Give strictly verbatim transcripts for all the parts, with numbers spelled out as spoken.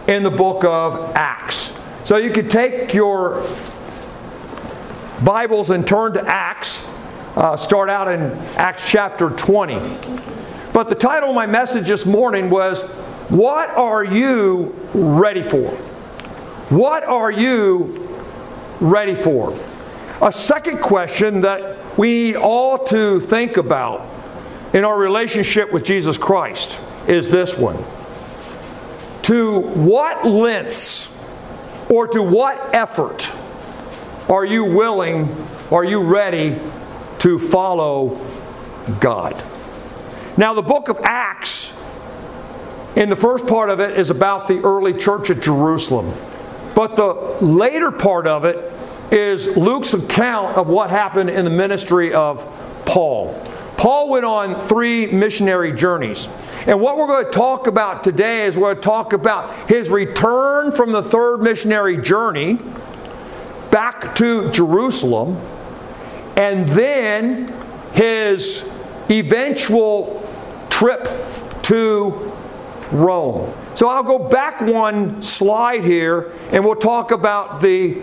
in the book of Acts. So you could take your Bibles and turn to Acts. Uh, start out in Acts chapter twenty. But the title of my message this morning was, what are you ready for? What are you ready for? A second question that we need all to think about in our relationship with Jesus Christ is this one. To what lengths or to what effort are you willing, are you ready to follow God? Now, the book of Acts, in the first part of it, is about the early church at Jerusalem. But the later part of it is Luke's account of what happened in the ministry of Paul. Paul went on three missionary journeys. And what we're going to talk about today is we're going to talk about his return from the third missionary journey back to Jerusalem, and then his eventual trip to Rome. So I'll go back one slide here and we'll talk about the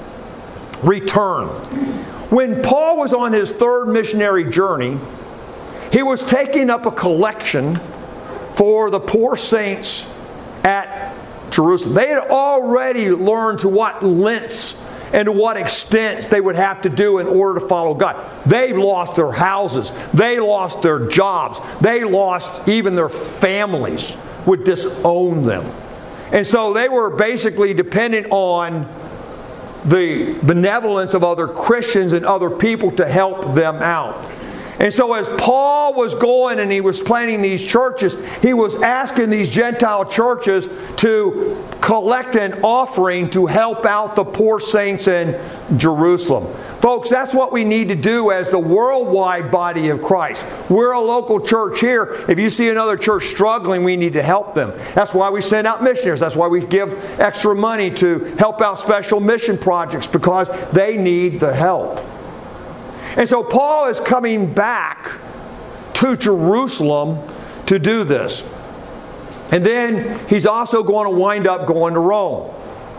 return. When Paul was on his third missionary journey, he was taking up a collection for the poor saints at Jerusalem. They had already learned to what lengths and to what extent they would have to do in order to follow God. They lost their houses. They lost their jobs. They lost even their families, would disown them. And so they were basically dependent on the benevolence of other Christians and other people to help them out. And so as Paul was going and he was planting these churches, he was asking these Gentile churches to collect an offering to help out the poor saints in Jerusalem. Folks, that's what we need to do as the worldwide body of Christ. We're a local church here. If you see another church struggling, we need to help them. That's why we send out missionaries. That's why we give extra money to help out special mission projects, because they need the help. And so Paul is coming back to Jerusalem to do this. And then he's also going to wind up going to Rome.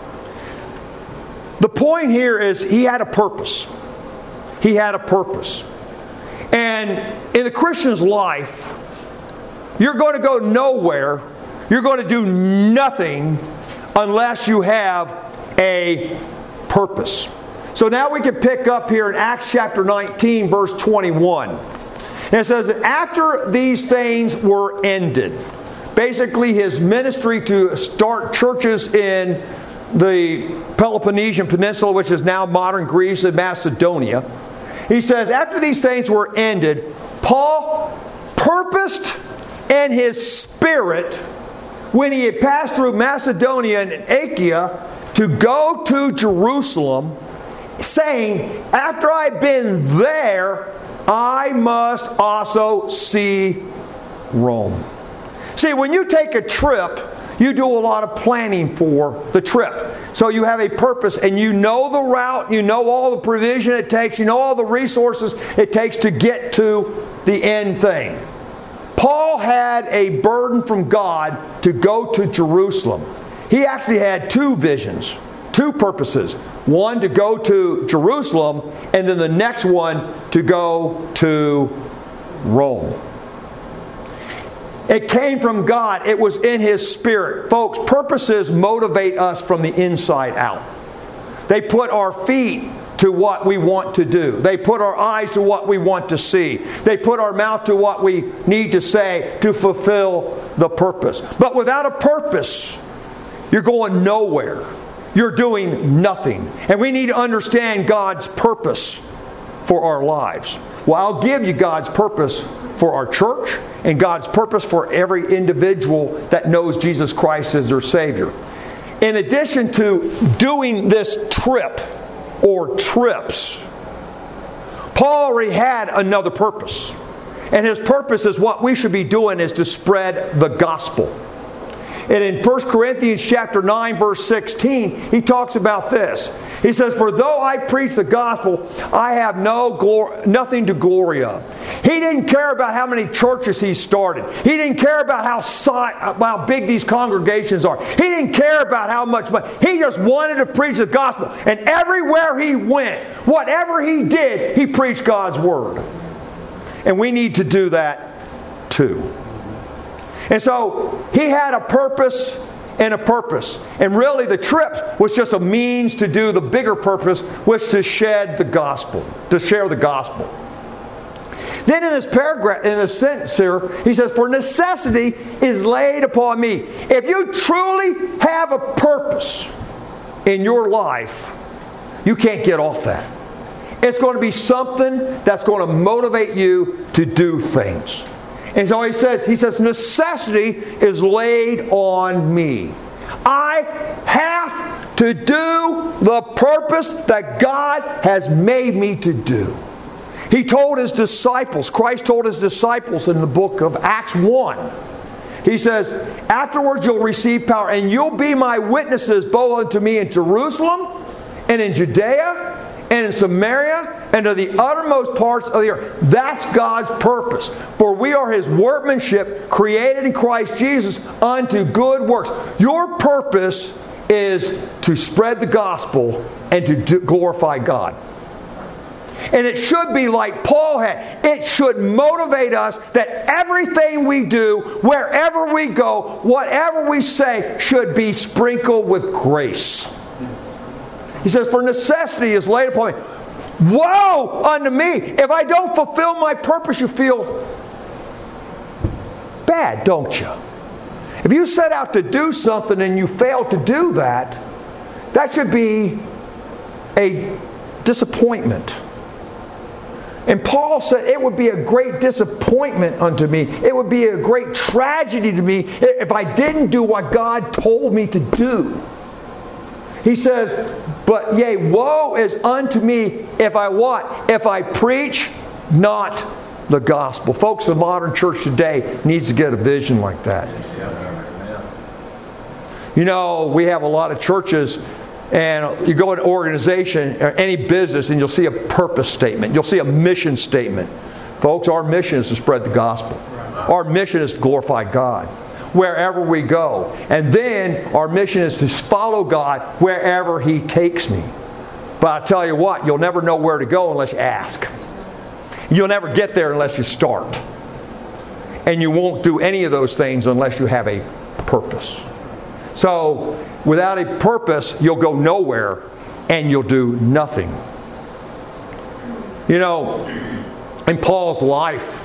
The point here is he had a purpose. He had a purpose. And in the Christian's life, you're going to go nowhere. You're going to do nothing unless you have a purpose. So now we can pick up here in Acts chapter nineteen, verse twenty-one. And it says that after these things were ended, basically his ministry to start churches in the Peloponnesian Peninsula, which is now modern Greece and Macedonia. He says, after these things were ended, Paul purposed in his spirit, when he had passed through Macedonia and Achaia, to go to Jerusalem, saying, after I've been there, I must also see Rome. See, when you take a trip, you do a lot of planning for the trip. So you have a purpose and you know the route, you know all the provision it takes, you know all the resources it takes to get to the end thing. Paul had a burden from God to go to Jerusalem. He actually had two visions, two purposes. One to go to Jerusalem, and then the next one to go to Rome. It came from God. It was in His Spirit. Folks, purposes motivate us from the inside out. They put our feet to what we want to do. They put our eyes to what we want to see. They put our mouth to what we need to say to fulfill the purpose. But without a purpose, you're going nowhere. You're doing nothing. And we need to understand God's purpose for our lives. Well, I'll give you God's purpose for our church and God's purpose for every individual that knows Jesus Christ as their Savior. In addition to doing this trip or trips, Paul already had another purpose. And his purpose is what we should be doing is to spread the gospel. And in First Corinthians chapter nine, verse sixteen, he talks about this. He says, for though I preach the gospel, I have no glory, nothing to glory of. He didn't care about how many churches he started. He didn't care about how, si- how big these congregations are. He didn't care about how much money. He just wanted to preach the gospel. And everywhere he went, whatever he did, he preached God's word. And we need to do that too. And so he had a purpose and a purpose. And really the trip was just a means to do the bigger purpose, which to shed the gospel, to share the gospel. Then in this paragraph, in this sentence here, he says, for necessity is laid upon me. If you truly have a purpose in your life, you can't get off that. It's going to be something that's going to motivate you to do things. And so he says, he says, necessity is laid on me. I have to do the purpose that God has made me to do. He told his disciples, Christ told his disciples in the book of Acts one. He says, afterwards you'll receive power, and you'll be my witnesses both unto me in Jerusalem and in Judea and in Samaria, and to the uttermost parts of the earth. That's God's purpose. For we are His workmanship, created in Christ Jesus unto good works. Your purpose is to spread the gospel and to do, glorify God. And it should be like Paul had. It should motivate us that everything we do, wherever we go, whatever we say, should be sprinkled with grace. He says, for necessity is laid upon me. Woe unto me! If I don't fulfill my purpose, you feel bad, don't you? If you set out to do something and you fail to do that, that should be a disappointment. And Paul said, it would be a great disappointment unto me. It would be a great tragedy to me if I didn't do what God told me to do. He says, but yea, woe is unto me if I what? If I preach not the gospel. Folks, the modern church today needs to get a vision like that. You know, we have a lot of churches, and you go into an organization or any business and you'll see a purpose statement. You'll see a mission statement. Folks, our mission is to spread the gospel. Our mission is to glorify God wherever we go. And then our mission is to follow God wherever He takes me. But I tell you what, you'll never know where to go unless you ask. You'll never get there unless you start. And you won't do any of those things unless you have a purpose. So, without a purpose, you'll go nowhere and you'll do nothing. You know, in Paul's life,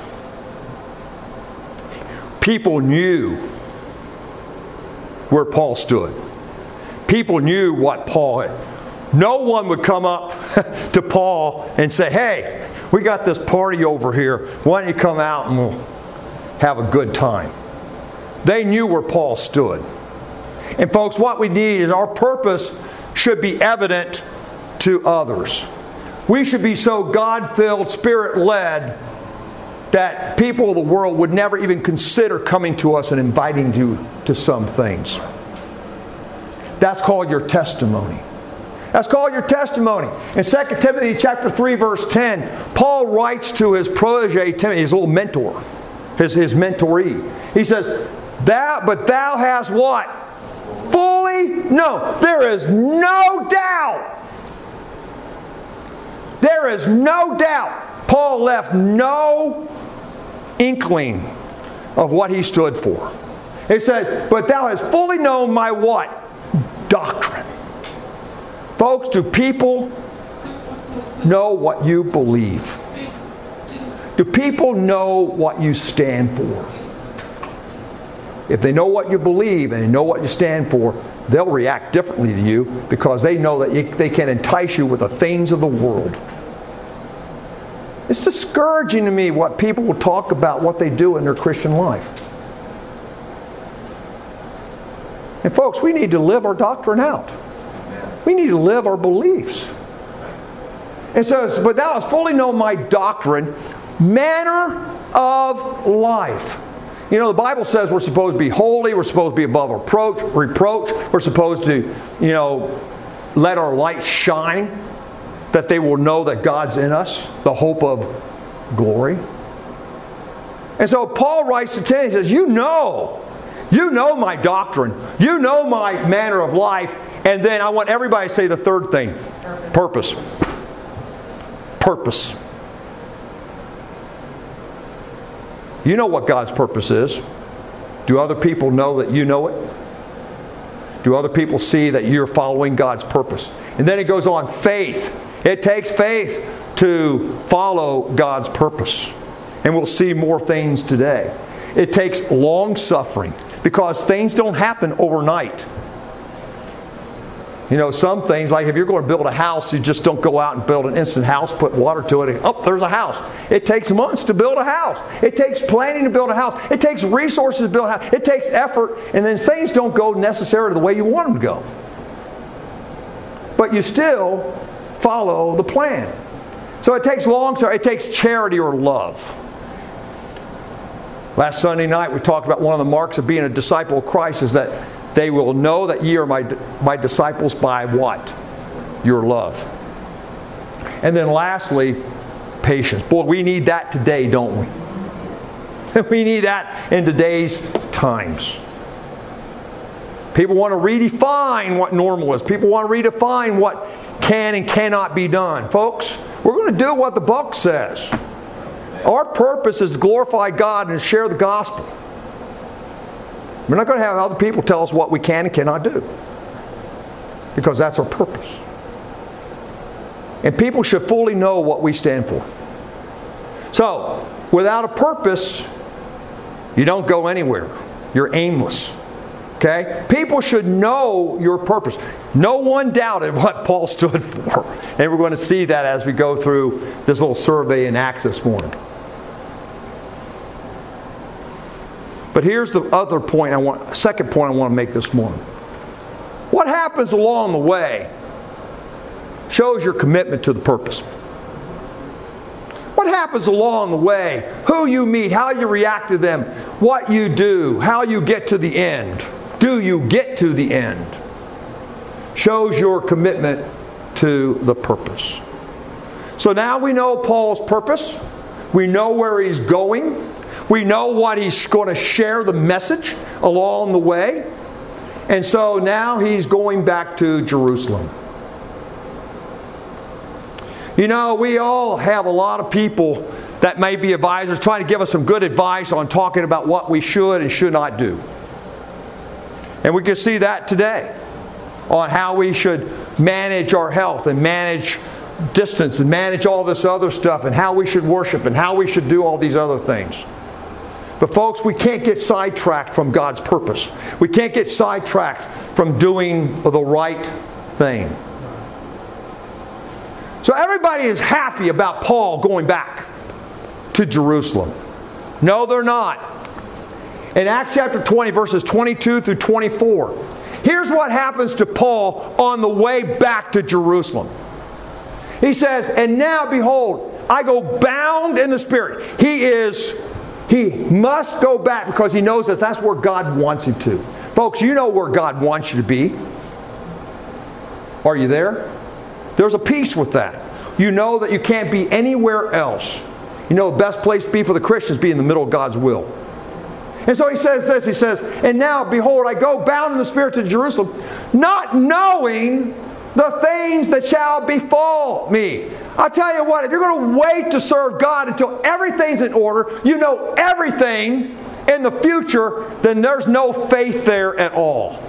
people knew where Paul stood. People knew what Paul had. No one would come up to Paul and say, hey, we got this party over here. Why don't you come out and we'll have a good time? They knew where Paul stood. And folks, what we need is our purpose should be evident to others. We should be so God-filled, Spirit-led that people of the world would never even consider coming to us and inviting you to some things. That's called your testimony. That's called your testimony. In Second Timothy chapter three, verse ten, Paul writes to his protege Timothy, his little mentor, his, his mentoree. He says, Thou, but thou hast what? Fully known. There is no doubt. There is no doubt. Paul left no inkling of what he stood for. He said, but thou hast fully known my what? Doctrine. Folks, do people know what you believe? Do people know what you stand for? If they know what you believe and they know what you stand for, they'll react differently to you because they know that you, they can entice you with the things of the world. It's discouraging to me what people will talk about what they do in their Christian life. And folks, we need to live our doctrine out. We need to live our beliefs. And so, but thou hast fully known my doctrine, manner of life. You know, the Bible says we're supposed to be holy, we're supposed to be above reproach, reproach. We're supposed to, you know, let our light shine, that they will know that God's in us, the hope of glory. And so Paul writes to Timothy, he says, you know, you know my doctrine, you know my manner of life, and then I want everybody to say the third thing, purpose. Purpose. You know what God's purpose is. Do other people know that you know it? Do other people see that you're following God's purpose? And then it goes on, faith. It takes faith to follow God's purpose. And we'll see more things today. It takes long suffering because things don't happen overnight. You know, some things, like if you're going to build a house, you just don't go out and build an instant house, put water to it, and oh, there's a house. It takes months to build a house. It takes planning to build a house. It takes resources to build a house. It takes effort, and then things don't go necessarily the way you want them to go. But you still follow the plan. So it takes long, it takes charity or love. Last Sunday night we talked about one of the marks of being a disciple of Christ is that they will know that ye are my, my disciples by what? Your love. And then lastly, patience. Boy, we need that today, don't we? We need that in today's times. People want to redefine what normal is. People want to redefine what can and cannot be done. Folks, we're going to do what the book says. Our purpose is to glorify God and share the gospel. We're not going to have other people tell us what we can and cannot do. Because that's our purpose. And people should fully know what we stand for. So, without a purpose, you don't go anywhere. You're aimless. Okay? People should know your purpose. No one doubted what Paul stood for. And we're going to see that as we go through this little survey in Acts this morning. But here's the other point I want, second point I want to make this morning. What happens along the way shows your commitment to the purpose. What happens along the way, who you meet, how you react to them, what you do, how you get to the end. Do you get to the end? Shows your commitment to the purpose. So now we know Paul's purpose. We know where he's going. We know what he's going to share the message along the way. And so now he's going back to Jerusalem. You know, we all have a lot of people that may be advisors trying to give us some good advice on talking about what we should and should not do. And we can see that today on how we should manage our health and manage distance and manage all this other stuff and how we should worship and how we should do all these other things. But folks, we can't get sidetracked from God's purpose. We can't get sidetracked from doing the right thing. So everybody is happy about Paul going back to Jerusalem. No, they're not. In Acts chapter twenty, verses twenty-two through twenty-four, here's what happens to Paul on the way back to Jerusalem. He says, and now behold, I go bound in the Spirit. He is... He must go back because he knows that that's where God wants him to. Folks, you know where God wants you to be. Are you there? There's a peace with that. You know that you can't be anywhere else. You know the best place to be for the Christians is be in the middle of God's will. And so he says this, he says, and now, behold, I go bound in the Spirit to Jerusalem, not knowing the things that shall befall me. I'll tell you what, if you're going to wait to serve God until everything's in order, you know everything in the future, then there's no faith there at all.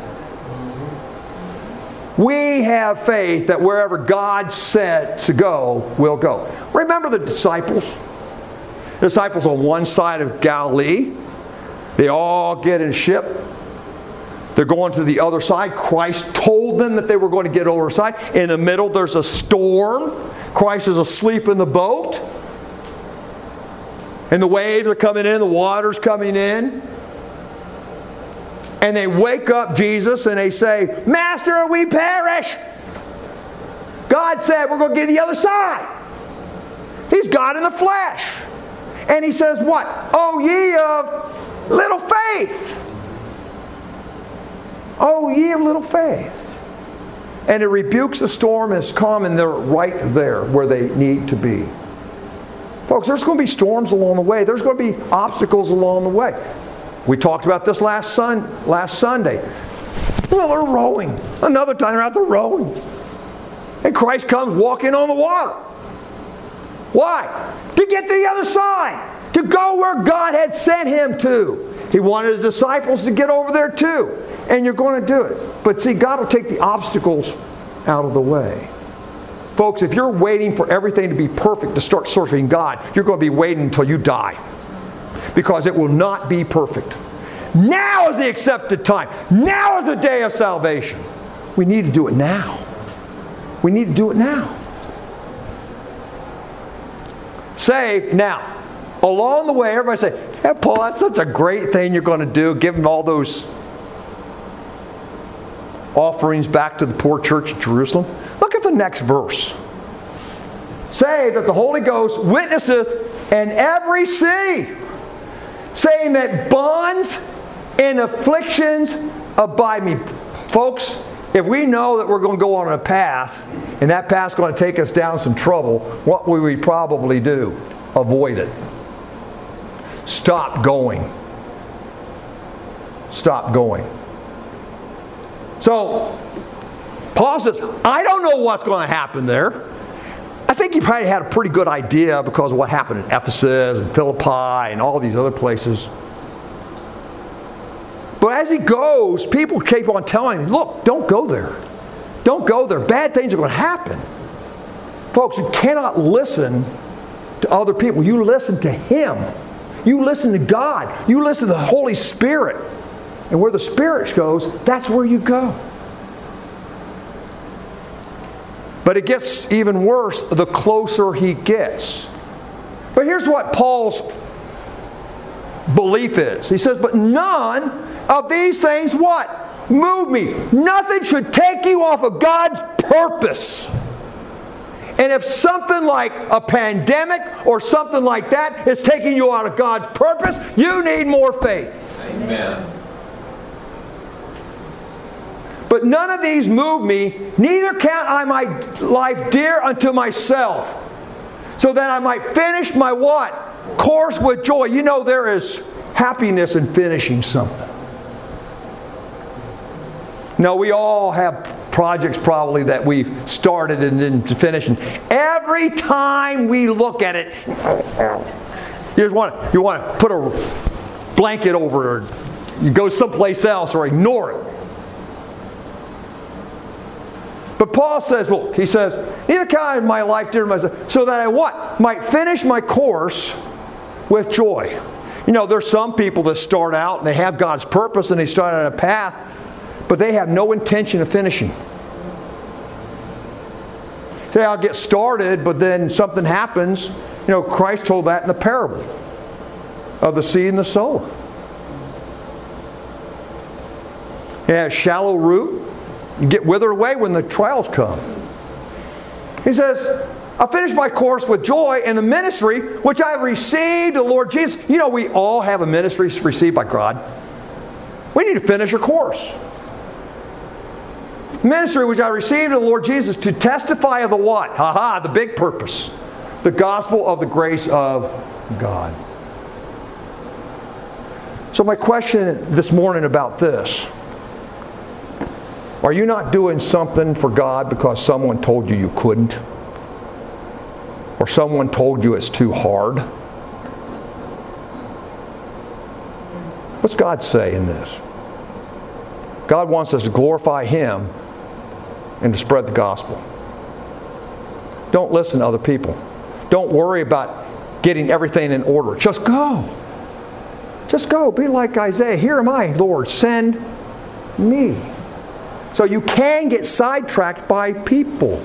We have faith that wherever God said to go, we'll go. Remember the disciples? The disciples on one side of Galilee. They all get in a ship. They're going to the other side. Christ told them that they were going to get over the side. In the middle, there's a storm. Christ is asleep in the boat. And the waves are coming in, the water's coming in. And they wake up Jesus and they say, Master, we perish. God said we're going to get to the other side. He's God in the flesh. And he says what? Oh, ye of little faith. Oh, ye of little faith. and it rebukes the storm, and it's calm, and they're right there where they need to be. Folks, there's going to be storms along the way. There's going to be obstacles along the way. We talked about this last sun, last Sunday. Well, they're rowing. Another time they're out there rowing. And Christ comes walking on the water. Why? To get to the other side. To go where God had sent him to. He wanted his disciples to get over there too. And you're going to do it. But see, God will take the obstacles out of the way. Folks, if you're waiting for everything to be perfect to start serving God, you're going to be waiting until you die. Because it will not be perfect. Now is the accepted time. Now is the day of salvation. We need to do it now. We need to do it now. Saved now. Along the way, everybody say, hey, Paul, that's such a great thing you're going to do, giving all those offerings back to the poor church at Jerusalem. Look at the next verse. Say that the Holy Ghost witnesseth in every city, saying that bonds and afflictions abide me. Folks, if we know that we're going to go on a path, and that path's going to take us down some trouble, what will we probably do? Avoid it. Stop going. Stop going. So, Paul says, I don't know what's going to happen there. I think he probably had a pretty good idea because of what happened in Ephesus and Philippi and all these other places. But as he goes, people keep on telling him, look, don't go there. Don't go there. Bad things are going to happen. Folks, you cannot listen to other people. You listen to him. You listen to God. You listen to the Holy Spirit. And where the Spirit goes, that's where you go. But it gets even worse the closer he gets. But here's what Paul's belief is. He says, but none of these things what? Move me. Nothing should take you off of God's purpose. And if something like a pandemic or something like that is taking you out of God's purpose, you need more faith. Amen. But none of these move me, neither count I my life dear unto myself, so that I might finish my what? Course with joy. You know there is happiness in finishing something. No, we all have projects probably that we've started and didn't finish. And every time we look at it, you just want, you want to put a blanket over it, or you go someplace else, or ignore it. But Paul says, look, he says, neither count I my life dear to myself, so that I what? Might finish my course with joy. You know, there's some people that start out and they have God's purpose and they start on a path, but they have no intention of finishing. Say, I'll get started, but then something happens. You know, Christ told that in the parable of the seed and the sower. It has shallow root. You get withered away when the trials come. He says, I finished my course with joy in the ministry which I have received the Lord Jesus. You know, we all have a ministry received by God. We need to finish a course. Ministry which I received of the Lord Jesus to testify of the what? Ha ha, the big purpose. The gospel of the grace of God. So my question this morning about this. Are you not doing something for God because someone told you you couldn't? Or someone told you it's too hard? What's God say in this? God wants us to glorify Him and to spread the gospel. Don't listen to other people. Don't worry about getting everything in order. Just go. Just go. Be like Isaiah. Here am I, Lord. Send me. So you can get sidetracked by people.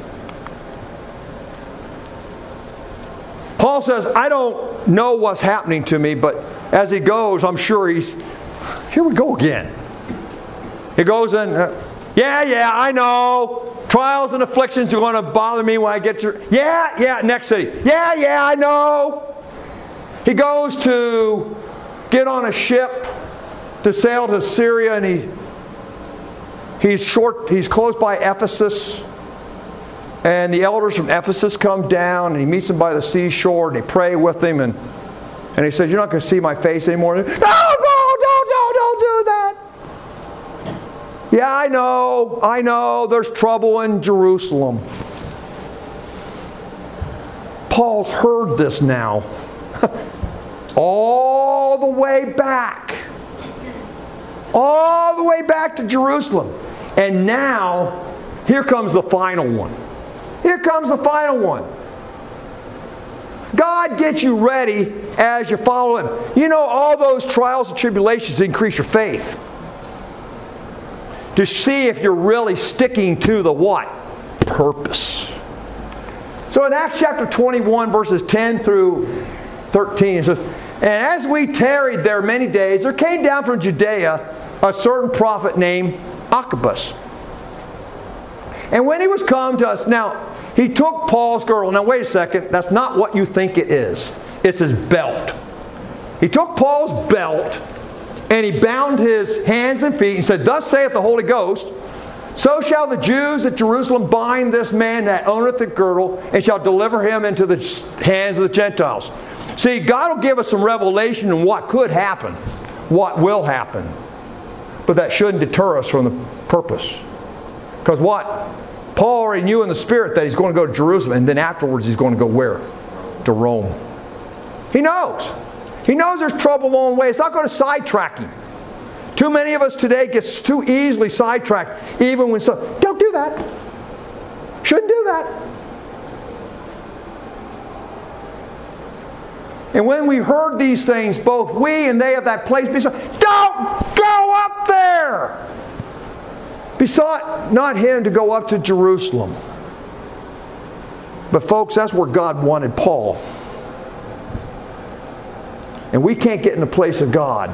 Paul says, I don't know what's happening to me, but as he goes, I'm sure he's, here we go again. He goes in, uh, yeah, yeah, I know. Trials and afflictions are going to bother me when I get to, yeah, yeah, next city. Yeah, yeah, I know. He goes to get on a ship to sail to Syria, and he he's short. He's close by Ephesus. And the elders from Ephesus come down, and he meets them by the seashore, and they pray with him, and, and he says, "You're not going to see my face anymore." No, no, no, no, don't do that. Yeah, I know, I know, there's trouble in Jerusalem. Paul's heard this now. All the way back. All the way back to Jerusalem. And now, here comes the final one. Here comes the final one. God gets you ready as you follow Him. You know, all those trials and tribulations increase your faith. To see if you're really sticking to the what? Purpose. So in Acts chapter twenty-one, verses ten through thirteen, it says, "And as we tarried there many days, there came down from Judea a certain prophet named Agabus. And when he was come to us," now, he took Paul's girdle. Now wait a second, that's not what you think it is. It's his belt. He took Paul's belt and he bound his hands and feet and said, "Thus saith the Holy Ghost, so shall the Jews at Jerusalem bind this man that owneth the girdle, and shall deliver him into the hands of the Gentiles." See, God will give us some revelation on what could happen, what will happen. But that shouldn't deter us from the purpose. Because what? Paul already knew in the Spirit that he's going to go to Jerusalem, and then afterwards he's going to go where? To Rome. He knows. He knows there's trouble along the way. It's not going to sidetrack him. Too many of us today get too easily sidetracked, even when some. Don't do that. Shouldn't do that. And when we heard these things, both we and they of that place besought, "Don't go up there!" Besought not him to go up to Jerusalem. But folks, that's where God wanted Paul. And we can't get in the place of God,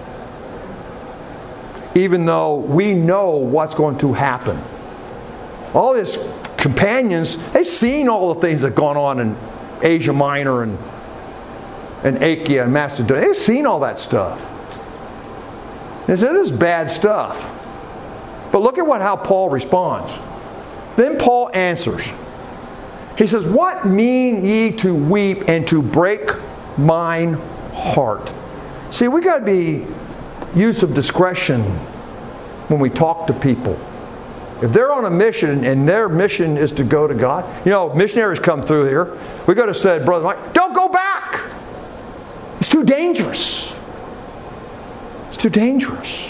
even though we know what's going to happen. All his companions, they've seen all the things that have gone on in Asia Minor and, and Achaia and Macedonia. They've seen all that stuff. They said, "This is bad stuff." But look at what how Paul responds. Then Paul answers. He says, "What mean ye to weep and to break mine heart?" See, we got to be use of discretion when we talk to people. If they're on a mission and their mission is to go to God, you know, missionaries come through here. We could have said, "Brother Mike, don't go back. It's too dangerous. It's too dangerous."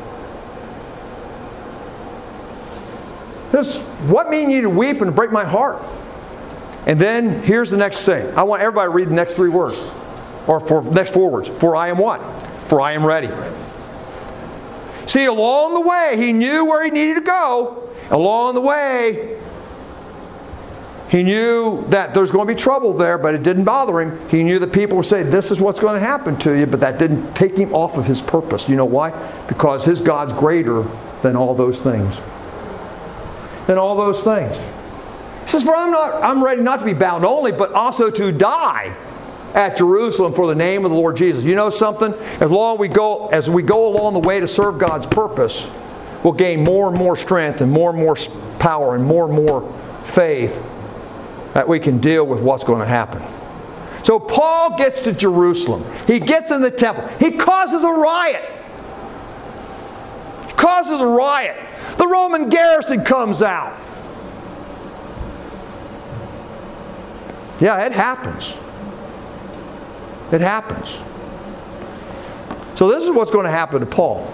This, "What mean ye to weep and to break my heart?" And then here's the next thing. I want everybody to read the next three words. Or for next four words. "For I am what? For I am ready." See, along the way, he knew where he needed to go. Along the way, he knew that there's going to be trouble there, but it didn't bother him. He knew that people would say, "This is what's going to happen to you," but that didn't take him off of his purpose. You know why? Because his God's greater than all those things. Than all those things. He says, "For I'm not I'm ready not to be bound only, but also to die at Jerusalem for the name of the Lord Jesus." You know something? As long as we go as we go along the way to serve God's purpose, we'll gain more and more strength and more and more power and more and more faith that we can deal with what's going to happen. So Paul gets to Jerusalem. He gets in the temple. He causes a riot. He causes a riot. The Roman garrison comes out. Yeah, it happens. It happens. So this is what's going to happen to Paul.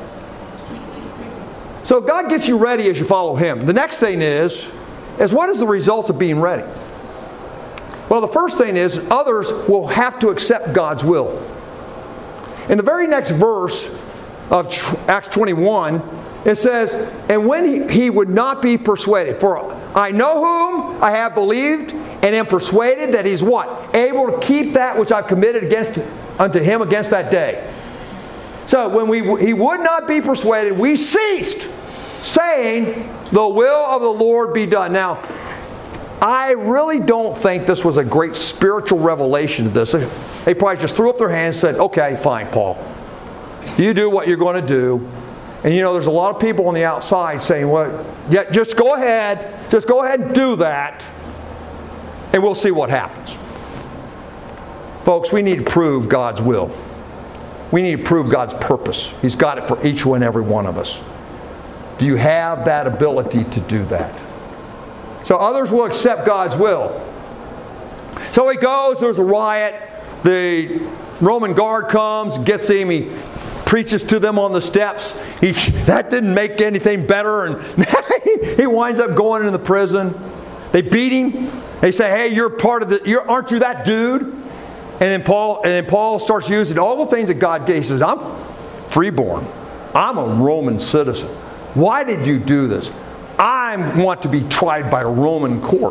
So God gets you ready as you follow Him. The next thing is, is what is the result of being ready? Well, the first thing is others will have to accept God's will. In the very next verse of Acts twenty-one, it says, "And when he, he would not be persuaded, for I know whom I have believed, and am persuaded that he's" what? "Able to keep that which I've committed against unto him against that day." So when we he would not be persuaded, we ceased, saying, "The will of the Lord be done." Now, I really don't think this was a great spiritual revelation of this. They probably just threw up their hands and said, "Okay, fine, Paul. You do what you're going to do." And you know, there's a lot of people on the outside saying, well, yeah, just go ahead. Just go ahead and do that. And we'll see what happens. Folks, we need to prove God's will. We need to prove God's purpose. He's got it for each and every one of us. Do you have that ability to do that? So others will accept God's will. So he goes, there's a riot. The Roman guard comes, gets him, he preaches to them on the steps. He, that didn't make anything better, and he winds up going into the prison. They beat him. They say, hey, you're part of the, you're, aren't you that dude? And then Paul and then Paul starts using all the things that God gave. He says, I'm freeborn. I'm a Roman citizen. Why did you do this? I want to be tried by a Roman court.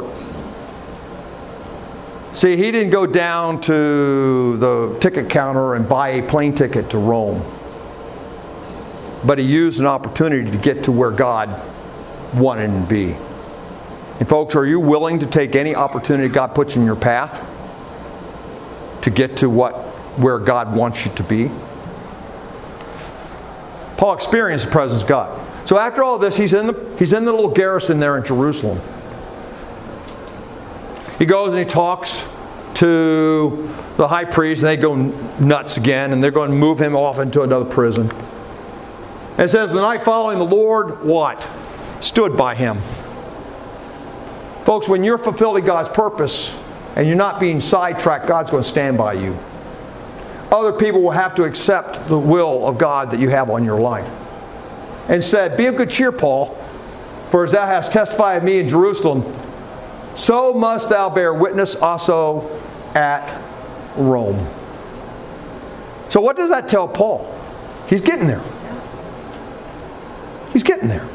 See, he didn't go down to the ticket counter and buy a plane ticket to Rome. But he used an opportunity to get to where God wanted him to be. And folks, are you willing to take any opportunity God puts in your path to get to what where God wants you to be? Paul experienced the presence of God. So after all this, he's in the he's in the little garrison there in Jerusalem. He goes and he talks to the high priest, and they go nuts again, and they're going to move him off into another prison. And it says, the night following, the Lord, what? Stood by him. Folks, when you're fulfilling God's purpose and you're not being sidetracked, God's going to stand by you. Other people will have to accept the will of God that you have on your life. And said, be of good cheer, Paul, for as thou hast testified of me in Jerusalem, so must thou bear witness also at Rome. So what does that tell Paul? He's getting there. He's getting there.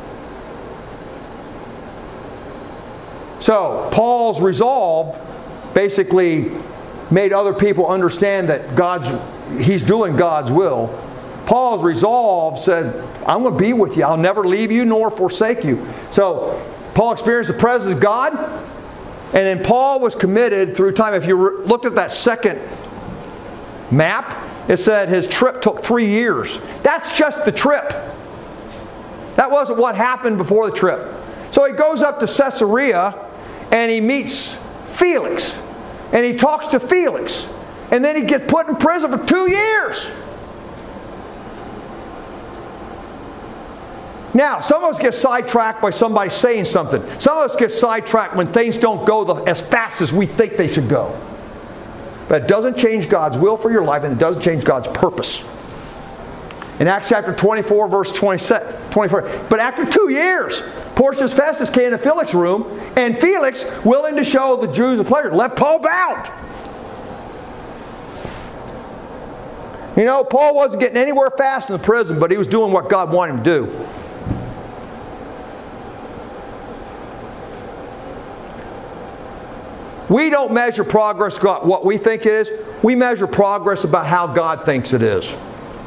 So Paul's resolve basically made other people understand that God's he's doing God's will. Paul's resolve says, I'm going to be with you. I'll never leave you nor forsake you. So Paul experienced the presence of God. And then Paul was committed through time. If you re- looked at that second map, it said his trip took three years. That's just the trip. That wasn't what happened before the trip. So he goes up to Caesarea and he meets Felix. And he talks to Felix. And then he gets put in prison for two years. Now, some of us get sidetracked by somebody saying something. Some of us get sidetracked when things don't go the, as fast as we think they should go. But it doesn't change God's will for your life, and it doesn't change God's purpose. In Acts chapter twenty-four, verse twenty-four, but after two years, Porcius Festus came to Felix's room, and Felix, willing to show the Jews a pleasure, left Paul bound. You know, Paul wasn't getting anywhere fast in the prison, but he was doing what God wanted him to do. We don't measure progress about what we think it is. We measure progress about how God thinks it is.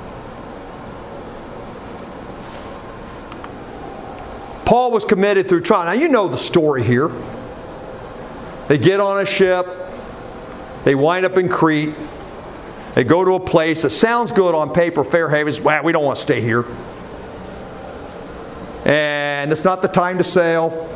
Paul was committed through trial. Now you know the story here. They get on a ship. They wind up in Crete. They go to a place that sounds good on paper, Fair Havens. Well, we don't want to stay here. And it's not the time to sail.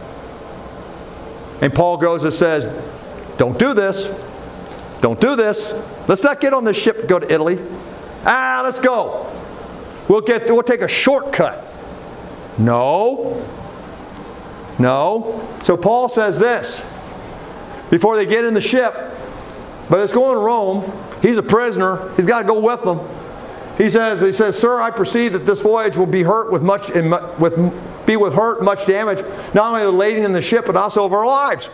And Paul goes and says, don't do this. Don't do this. Let's not get on this ship and go to Italy. Ah, let's go. We'll get. We'll take a shortcut. No. No. So Paul says this. Before they get in the ship, but it's going to Rome. He's a prisoner. He's got to go with them. He says, he says, Sir, I perceive that this voyage will be hurt with much, with be with hurt, much damage, not only of the lading in the ship, but also of our lives.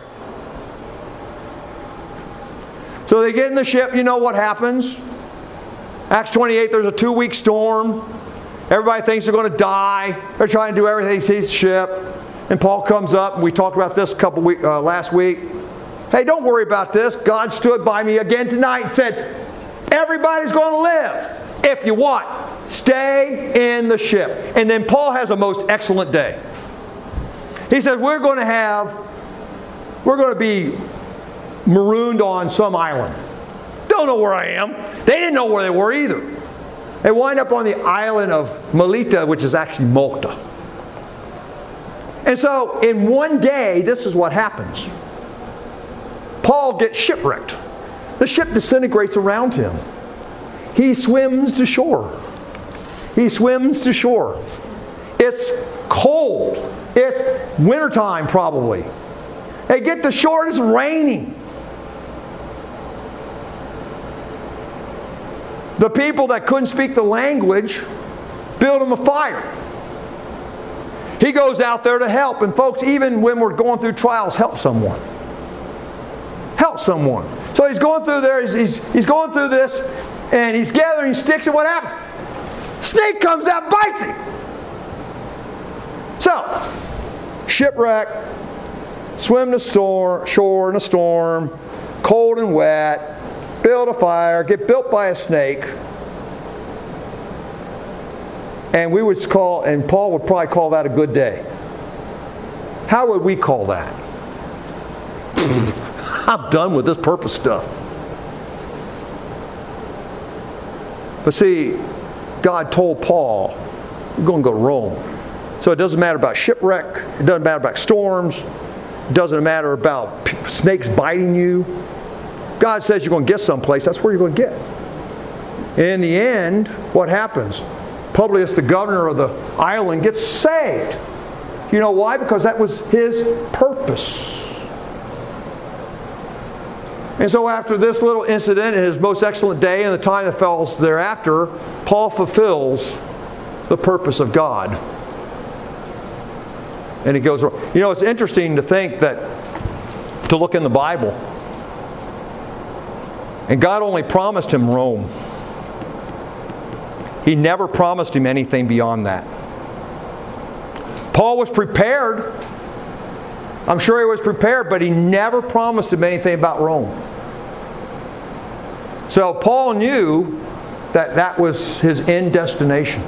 So they get in the ship. You know what happens? Acts twenty-eight, there's a two-week storm. Everybody thinks they're going to die. They're trying to do everything to seize the ship. And Paul comes up, and we talked about this a couple week, uh, last week. Hey, don't worry about this. God stood by me again tonight and said, everybody's going to live. If you want, stay in the ship. And then Paul has a most excellent day. He says, we're going to have, we're going to be marooned on some island. Don't know where I am. They didn't know where they were either. They wind up on the island of Melita, which is actually Malta. And so in one day, this is what happens. Paul gets shipwrecked. The ship disintegrates around him. He swims to shore. He swims to shore. It's cold. It's wintertime probably. They get to shore, it's raining. The people that couldn't speak the language build him a fire. He goes out there to help. And folks, even when we're going through trials, help someone. Help someone. So he's going through there, he's, he's, he's going through this, and he's gathering sticks, and what happens? Snake comes out and bites him. So, shipwreck, swim to store, shore in a storm, cold and wet, build a fire, get built by a snake. And we would call, and Paul would probably call that a good day. How would we call that? I'm done with this purpose stuff. But see, God told Paul, you're going to go to Rome. So it doesn't matter about shipwreck. It doesn't matter about storms. It doesn't matter about p- snakes biting you. God says you're going to get someplace. That's where you're going to get. In the end, what happens? Publius, the governor of the island, gets saved. You know why? Because that was his purpose. And so after this little incident in his most excellent day and the time that follows thereafter, Paul fulfills the purpose of God. And he goes, you know, it's interesting to think that, to look in the Bible, and God only promised him Rome. He never promised him anything beyond that. Paul was prepared. I'm sure he was prepared, but he never promised him anything about Rome. So Paul knew that that was his end destination.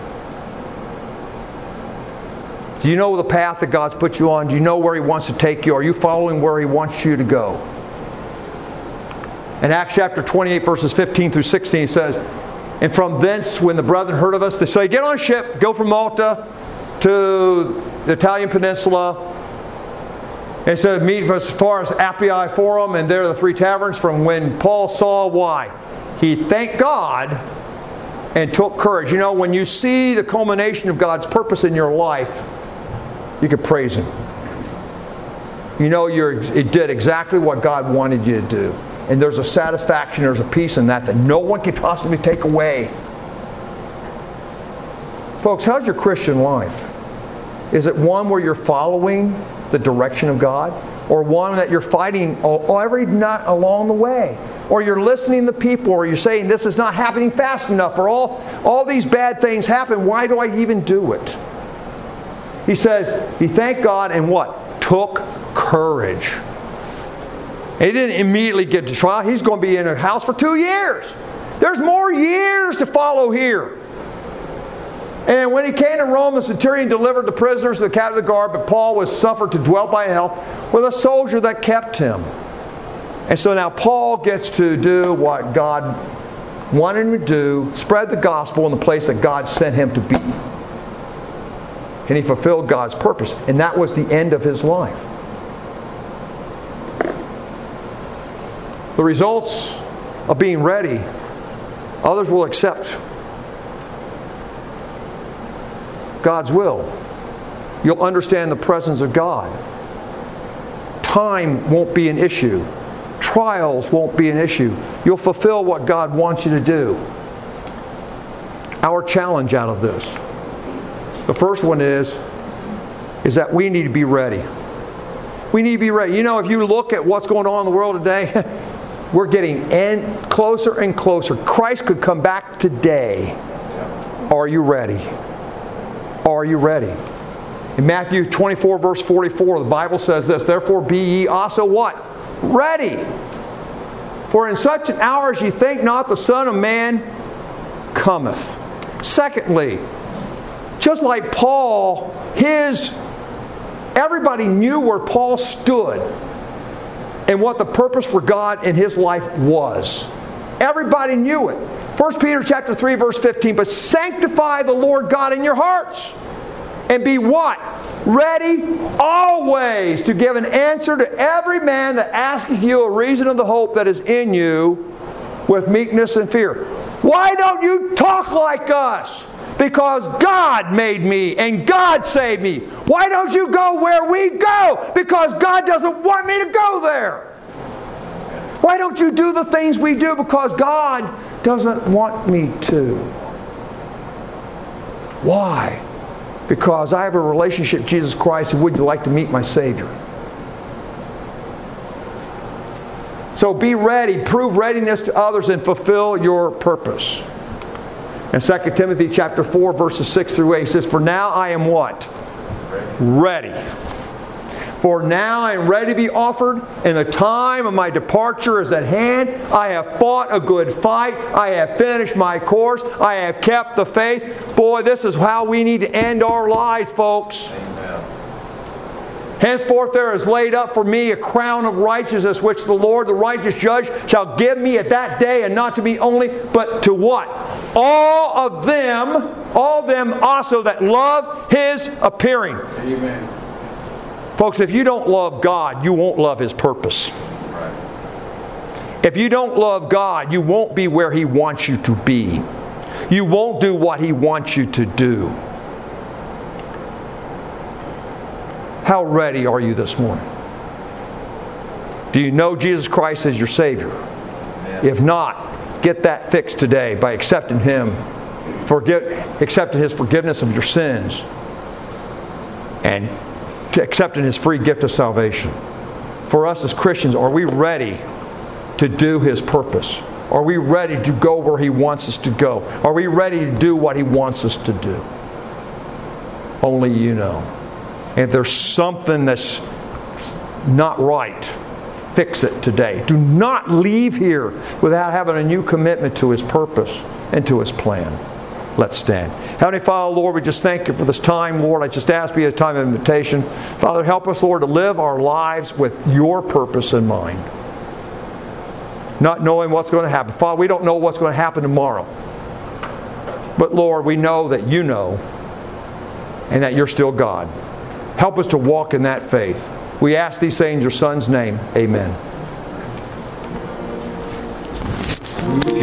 Do you know the path that God's put you on? Do you know where He wants to take you? Are you following where He wants you to go? In Acts chapter twenty-eight, verses fifteen through sixteen, it says, and from thence, when the brethren heard of us, they say, get on a ship, go from Malta to the Italian peninsula. And so meet as far as Appii Forum, and there are the three taverns. From when Paul saw why, he thanked God and took courage. You know, when you see the culmination of God's purpose in your life, you can praise Him. You know you're, it did exactly what God wanted you to do. And there's a satisfaction, there's a peace in that that no one can possibly take away. Folks, how's your Christian life? Is it one where you're following the direction of God? Or one that you're fighting every night along the way? Or you're listening to people, or you're saying, this is not happening fast enough, or all, all these bad things happen, why do I even do it? He says, he thanked God and what? Took courage. And he didn't immediately get to trial. He's going to be in a house for two years. There's more years to follow here. And when he came to Rome, the centurion delivered the prisoners to the captain of the guard, but Paul was suffered to dwell by hell with a soldier that kept him. And so now Paul gets to do what God wanted him to do, spread the gospel in the place that God sent him to be. And he fulfilled God's purpose. And that was the end of his life. The results of being ready, others will accept God's will. You'll understand the presence of God. Time won't be an issue. Trials won't be an issue. You'll fulfill what God wants you to do. Our challenge out of this, the first one is, is that we need to be ready. We need to be ready. You know, if you look at what's going on in the world today, we're getting in closer and closer. Christ could come back today. Are you ready? Are you ready? In Matthew twenty-four, verse forty-four, the Bible says this, therefore be ye also what? Ready. For in such an hour as ye think not, the Son of Man cometh. Secondly, just like Paul, his everybody knew where Paul stood and what the purpose for God in his life was. Everybody knew it. First Peter chapter three, verse fifteen, but sanctify the Lord God in your hearts. And be what? Ready always to give an answer to every man that asketh you a reason of the hope that is in you with meekness and fear. Why don't you talk like us? Because God made me and God saved me. Why don't you go where we go? Because God doesn't want me to go there. Why don't you do the things we do? Because God doesn't want me to. Why? Because I have a relationship with Jesus Christ, and would you like to meet my Savior? So be ready, prove readiness to others, and fulfill your purpose. In Second Timothy chapter four, verses six through eight, it says, for now I am what? Ready. ready. For now I am ready to be offered, and the time of my departure is at hand. I have fought a good fight. I have finished my course. I have kept the faith. Boy, this is how we need to end our lives, folks. Amen. Henceforth there is laid up for me a crown of righteousness, which the Lord, the righteous judge, shall give me at that day, and not to me only, but to what? All of them, all them also that love His appearing. Amen. Folks, if you don't love God, you won't love His purpose. Right. If you don't love God, you won't be where He wants you to be. You won't do what He wants you to do. How ready are you this morning? Do you know Jesus Christ as your Savior? Amen. If not, get that fixed today by accepting Him, forgive, accepting His forgiveness of your sins, and to accepting His free gift of salvation. For us as Christians, are we ready to do His purpose? Are we ready to go where He wants us to go? Are we ready to do what He wants us to do? Only you know. And if there's something that's not right, fix it today. Do not leave here without having a new commitment to His purpose and to His plan. Let's stand. Heavenly Father, Lord, we just thank You for this time. Lord, I just ask You a time of invitation. Father, help us, Lord, to live our lives with Your purpose in mind. Not knowing what's going to happen. Father, we don't know what's going to happen tomorrow. But Lord, we know that You know, and that You're still God. Help us to walk in that faith. We ask these things in Your Son's name. Amen.